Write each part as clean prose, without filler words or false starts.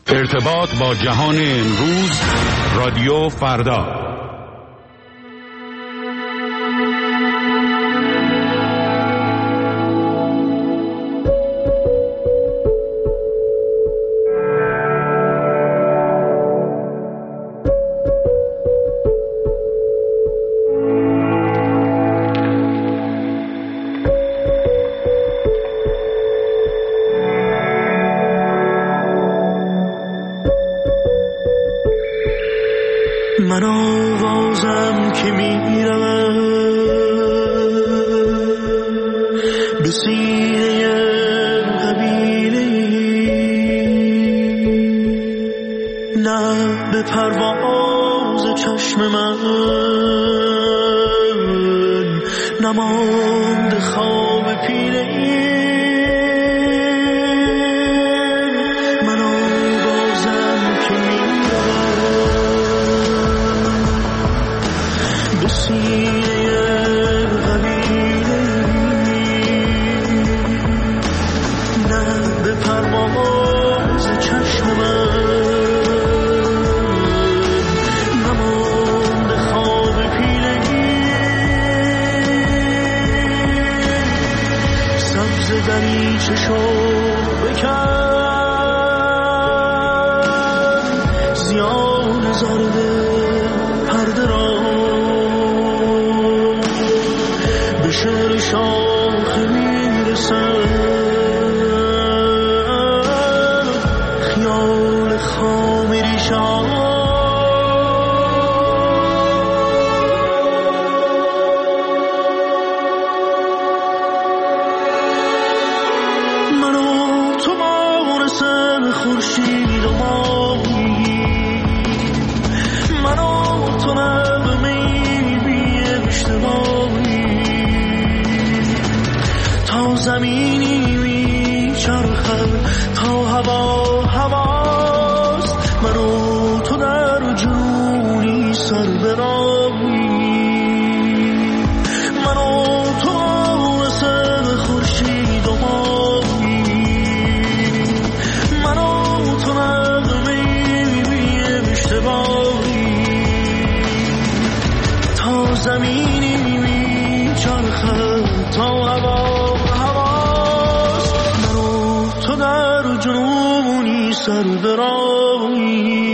ارتباط با جهان امروز، رادیو فردا. من آوازم که میرم به سینه قبیله، نه به پرواز چشم من نماند خواب پیله. من آوازم که میرم به سینه قبیله، نه به پرواز چشم من نماند خواب پیله. سبز دریچه شو بکن، زیان زرد پرده را به شعر شاخ میرسد، خیال خام ریشان. من و تو مانس خورشید و ماهی، من و تو نغمه‌ای بی اشتباهی، تا زمینی میچرخد تا هوا هواست. من و تو در جنونی سر براهی، من و تو مثل خورشید و ماهی، من و تو نغمه‌ای بی اشتباهی، تا زمینی میچرخد تا هوا هواست. من و تو در جنونی سر براهی.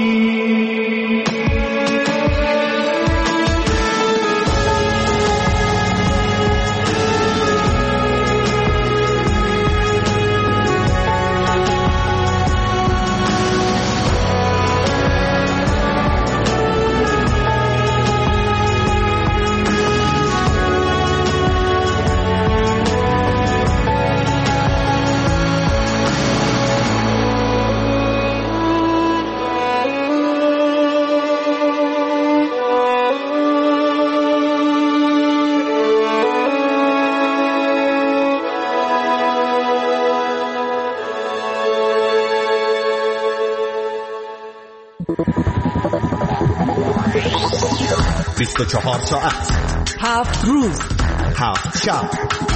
چهار ساعت، 7 روز، 7 شب،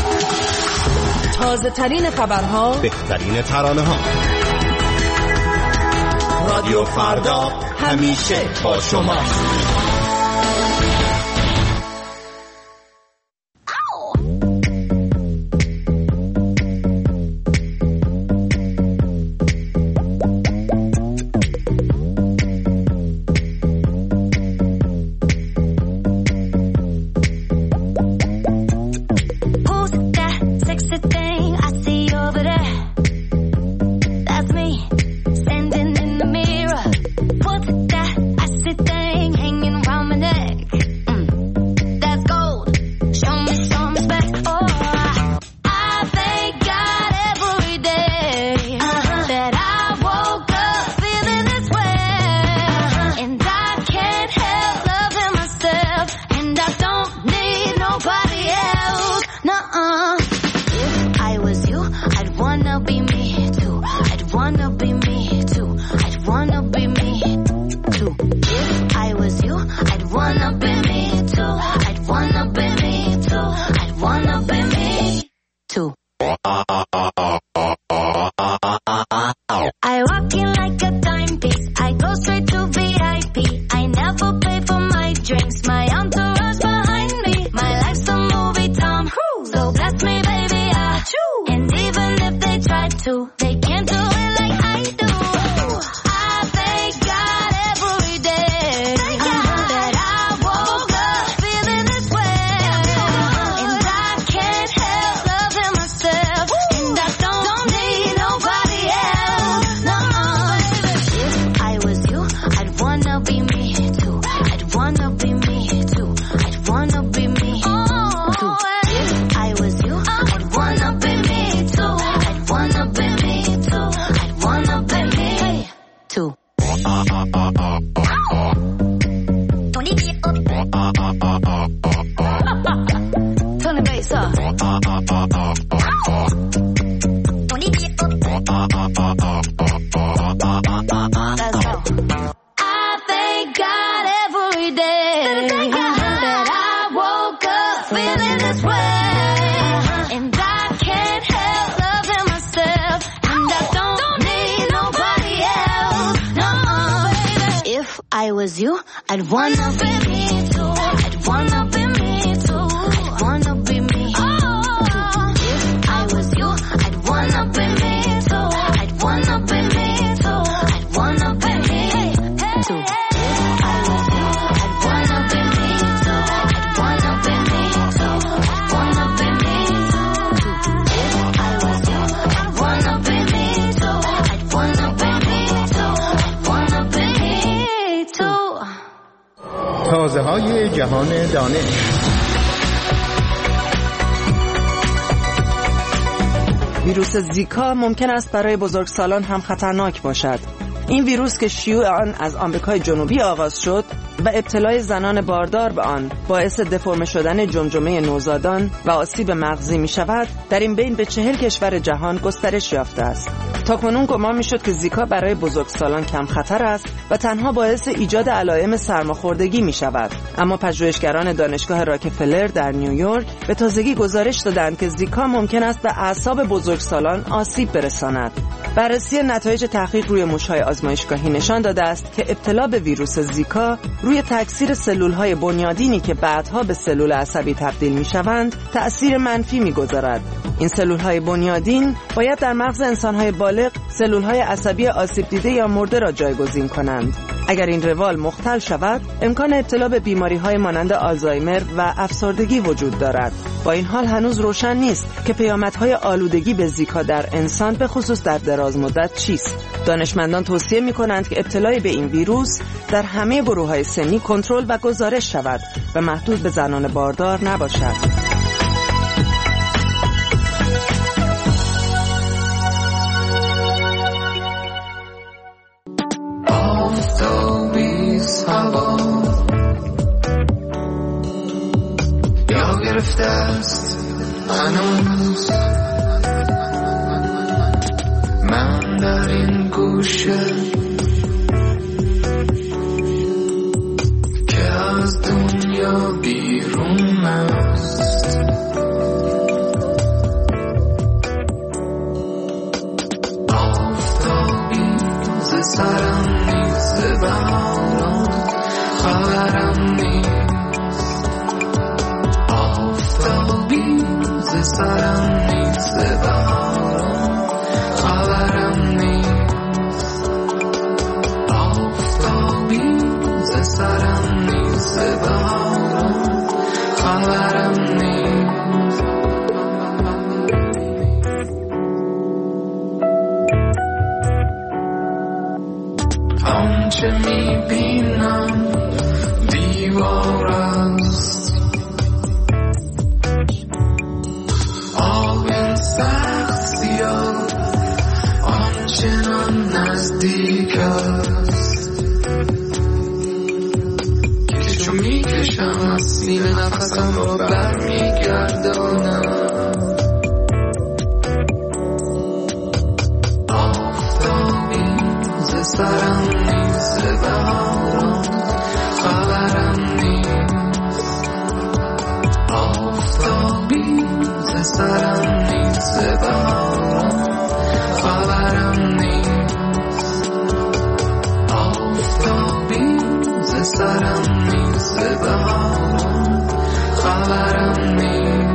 تازه ترین خبرها، بهترین ترانه ها. رادیو فردا همیشه با شما. Standing in the mirror, what's that? I see thing hanging Let's go. I thank God every day that I woke up feeling this way, and I can't help loving myself, and I don't need nobody else. No, baby. If I was you, I'd wanna be me too. I'd wanna be me too. I'd wanna be me. Oh, if I was you, I'd wanna be me too. I'd wanna be me too. I'd wanna be me too. If I was you, I'd wanna be me too. I'd wanna be me too. I'd wanna be me too. If I was you, I'd wanna be me too. I'd wanna be me too. I'd wanna be me too. تازه‌های جهان دانش. ویروس زیکا ممکن است برای بزرگسالان هم خطرناک باشد. این ویروس که شیوع آن از آمریکای جنوبی آغاز شد و ابتلای زنان باردار به آن باعث دفرم شدن جمجمه نوزادان و آسیب مغزی می شود، در این بین به 40 کشور جهان گسترش یافته است. تاکنون گمان می شد که زیکا برای بزرگسالان کم خطر است و تنها باعث ایجاد علائم سرماخوردگی می شود. اما پژوهشگران دانشگاه راکفلر در نیویورک به تازگی گزارش دادند که زیکا ممکن است به اعصاب بزرگسالان آسیب برساند. بررسی نتایج تحقیق روی موش‌های آزمایشگاهی نشان داده است که ابتلا به ویروس زیکا روی تکثیر سلول‌های بنیادینی که بعدها به سلول عصبی تبدیل می‌شوند تأثیر منفی می‌گذارد. این سلول‌های بنیادین باید در مغز انسان‌های بالغ سلول‌های عصبی آسیب دیده یا مرده را جایگزین کنند. اگر این روال مختل شود، امکان ابتلا به بیماری‌های مانند آلزایمر و افسردگی وجود دارد. با این حال هنوز روشن نیست که پیامدهای آلودگی به زیکا در انسان به خصوص در دراز مدت چیست. دانشمندان توصیه می‌کنند که ابتلای به این ویروس در همه گروه‌های سنی کنترل و گزارش شود و محدود به زنان باردار نباشد. یا گرفته است هنوز من در این گوشه که از دنیا بیرون است. آفتابی ز سرم نیست، بهاران خبرم نیست. آفتابی ز سرم نیست، بهاران خبرم نیست. آفتابی ز سرم نیست، بهاران خبرم نیست. آنچه میبینم دیوار است، آب سخت سیاه آنچنان نزدیک است که چون میکشم از سینه نفسم را برمیگردانم. آفتابی ز سرم نیست، بهاران خبرم نیست. آفتابی ز سرم نیست، بهاران خبرم نیست. آفتابی ز سرم نیست، بهاران خبرم نیست.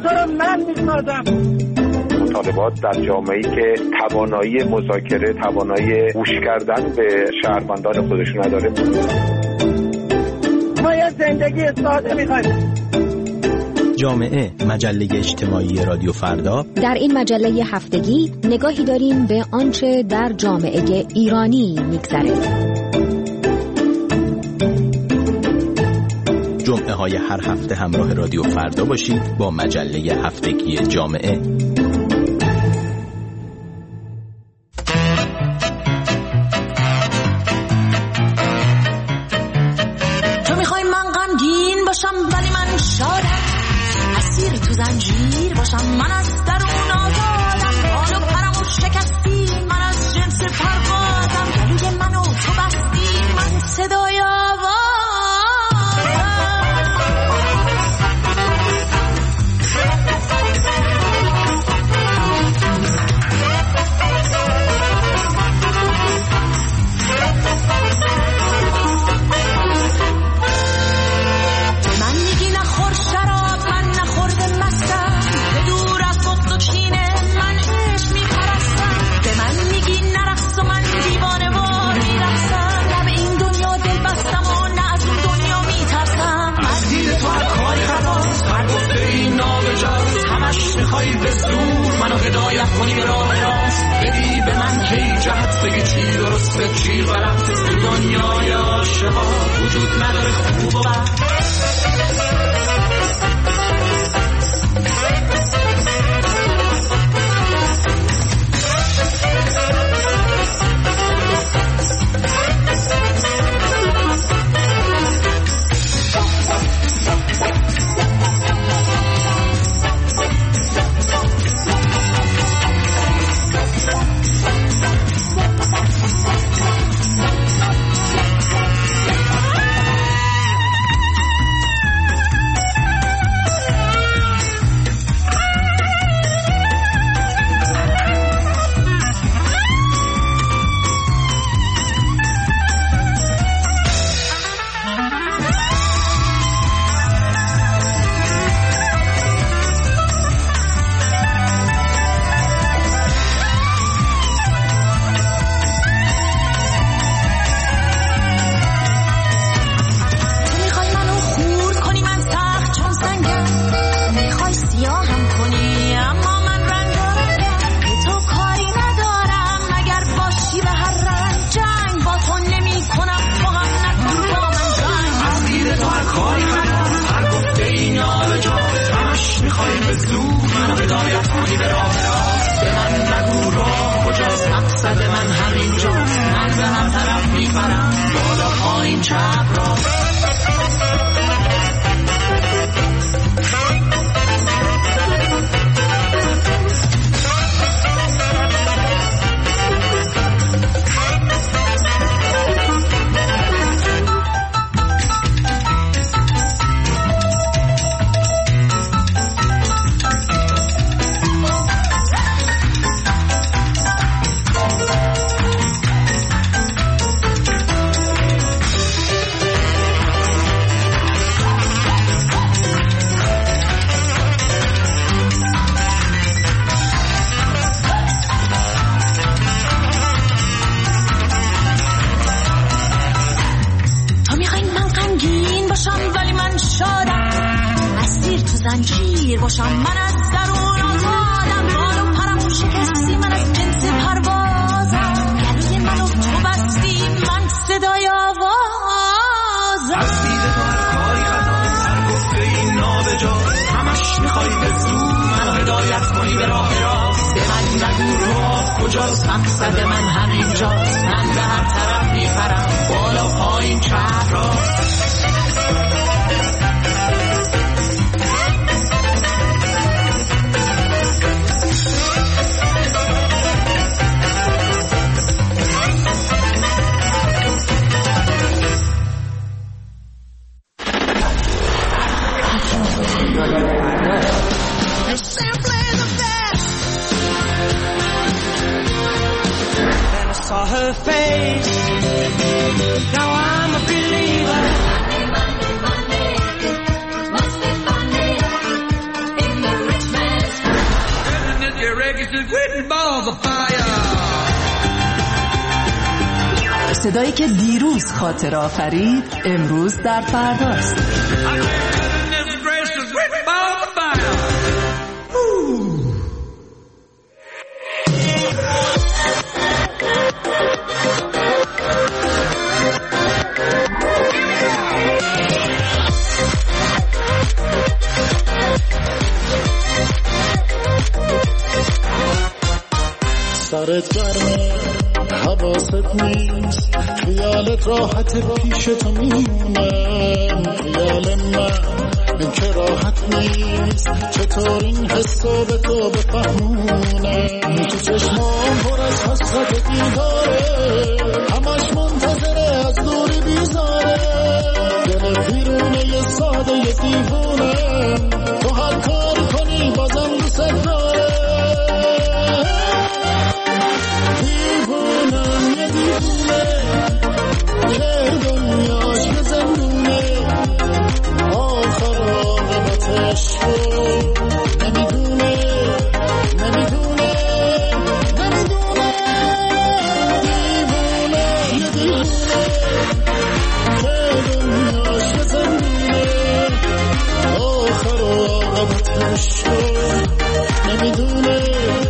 تو رو من میسازم. مطالبات در جامعه‌ای که توانایی مذاکره، توانایی گوش کردن به شهروندان خودشون نداره. ما یه زندگی ساده میخوایم. جامعه، مجله اجتماعی رادیو فردا. در این مجله هفتگی نگاهی داریم به آنچه در جامعه ایرانی میگذره. جمعه های هر هفته همراه رادیو فردا باشید با مجله هفتگی جامعه. تو میخوای من غمگین باشم ولی من شادم، اسیر تو زنجیر باشم من از درون آزادم، بال و پرمو شکستی من از جنس پروازم، گلوی منو تو بستی من صدای آوازم. میخوای به زور منو هدایت کنی به راه راست، بدی به من کی جهت، بگی چی درسته چی غلط. تو دنیای عاشقا وجود نداره خوب و بد. with balls of fire. صدایی که دیروز خاطر آفرید امروز در فرداست. سرت گرمه حواست نیست خیالت راحت پیش تو میمونه خیال من که راحت نیست چطور این حسو به تو بفهمونه تو چشمام پر از حسرت دیداره همش منتظره از دوری بیزاره دل بیرونه یه ساده یه دیوونه تو هر کاری کنی بازم دوست داره دیوونم یه دیوونه که دنیاش یه زندونه آخر عاقبتش رو نمیدونه دیوونه یه دیوونه که دنیاش یه زندونه آخر عاقبتش رو نمیدونه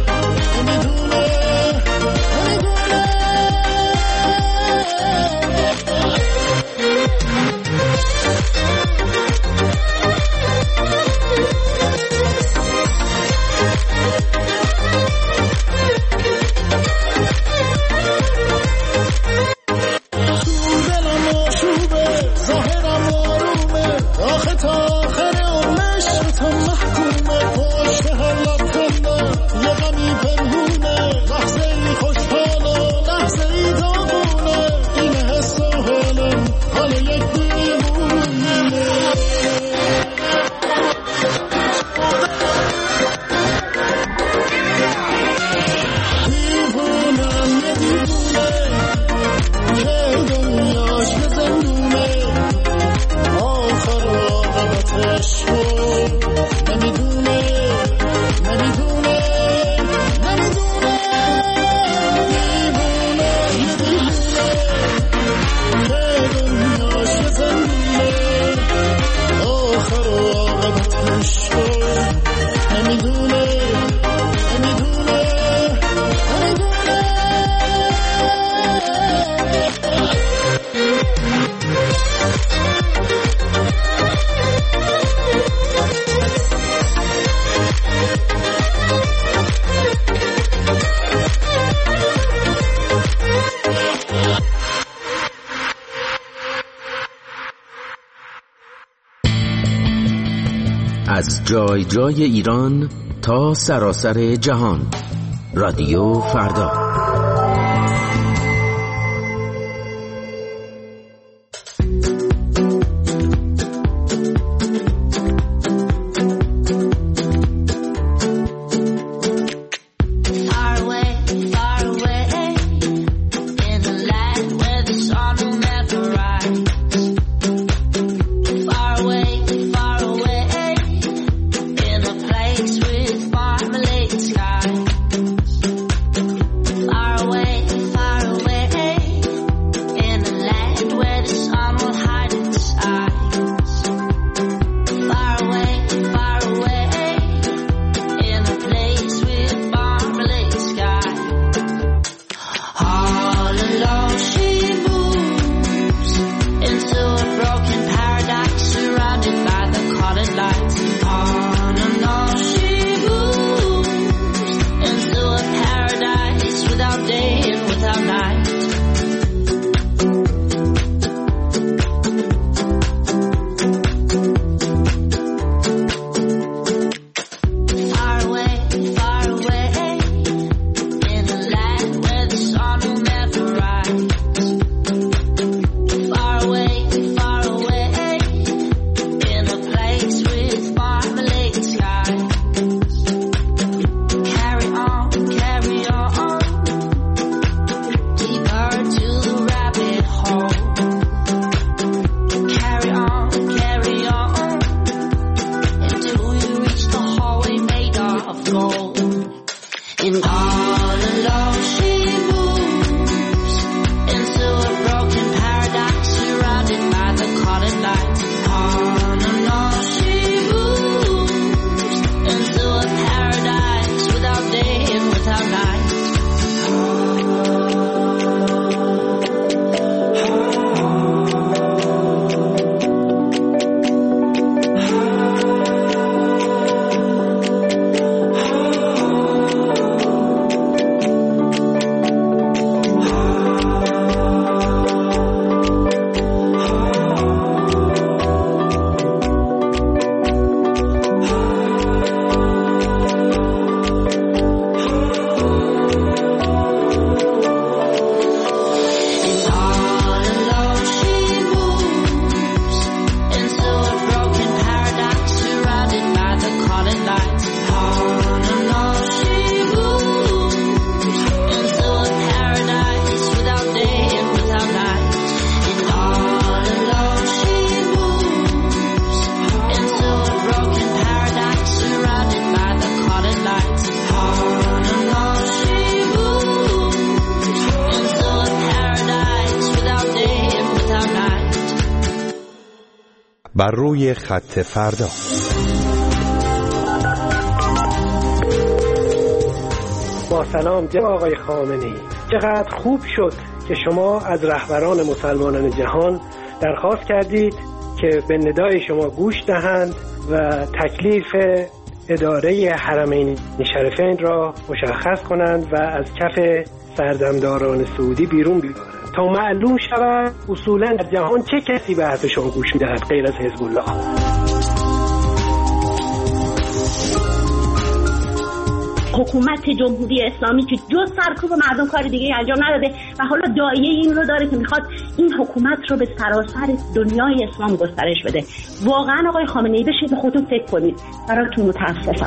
از جای جای ایران تا سراسر جهان رادیو فردا. Broken paradise surrounded by the colored lights. On and on she بر روی خط فردا. با سلام جناب آقای خامنه‌ای، چقدر خوب شد که شما از رهبران مسلمانان جهان درخواست کردید که به ندای شما گوش دهند و تکلیف اداره حرمین شریفین را مشخص کنند و از کف سردمداران سعودی بیرون بیارند تا معلوم شود اصولا در جهان چه کسی به حرف شما گوش می‌دهد غیر از حزب الله. حکومت جمهوری اسلامی که جز سرکوب مردم کار دیگه انجام نداده و حالا داعیه این رو داره که میخواد این حکومت رو به سراسر دنیای اسلام گسترش بده. واقعا آقای خامنه‌ای بشید به خودتون فکر کنید، براتون متاسفم.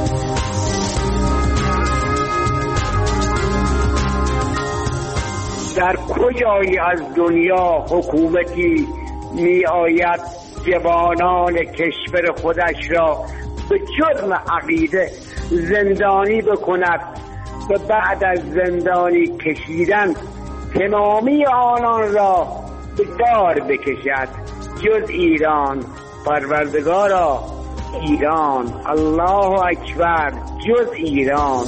در کجایی از دنیا حکومتی می آید جوانان کشور خودش را به جرم عقیده زندانی بکند و بعد از زندانی کشیدن تمامی آنان را به دار بکشد جز ایران؟ پروردگارا، ایران، الله اکبر، جز ایران.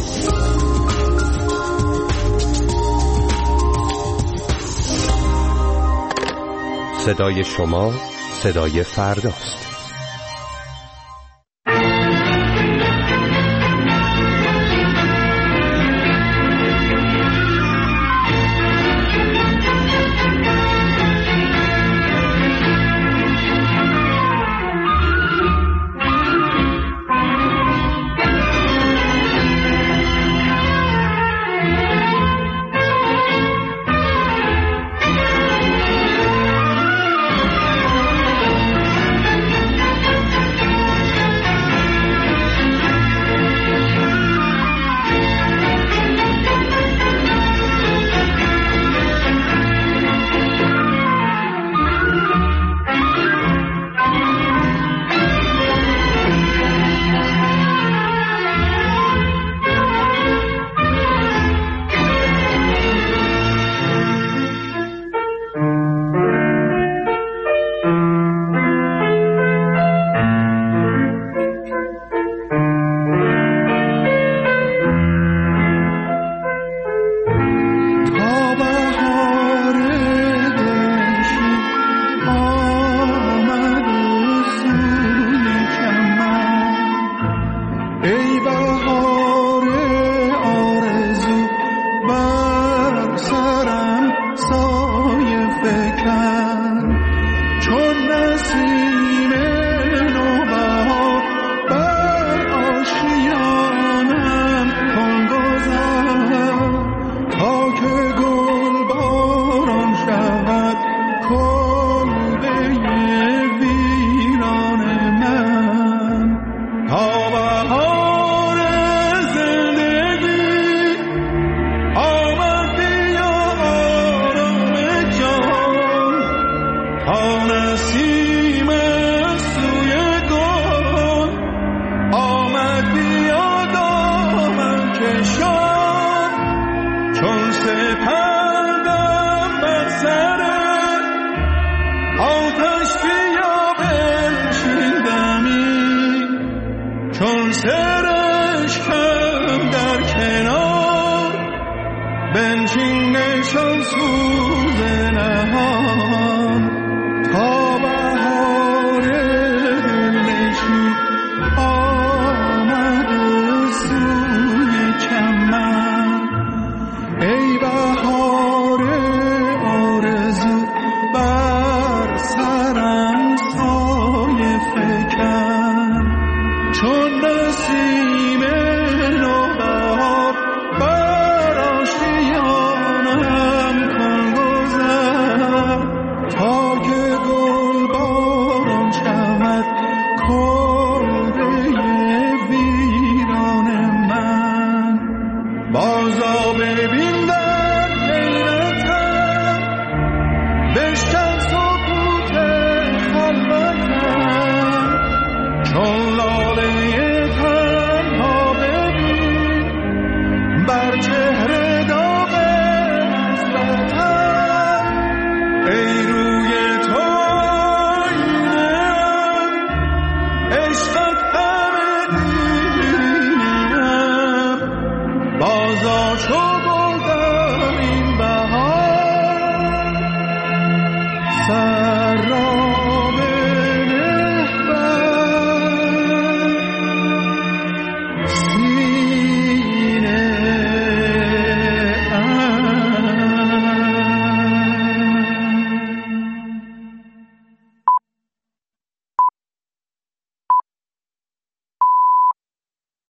صدای شما صدای فرداست. بنشین نشان سوز نهان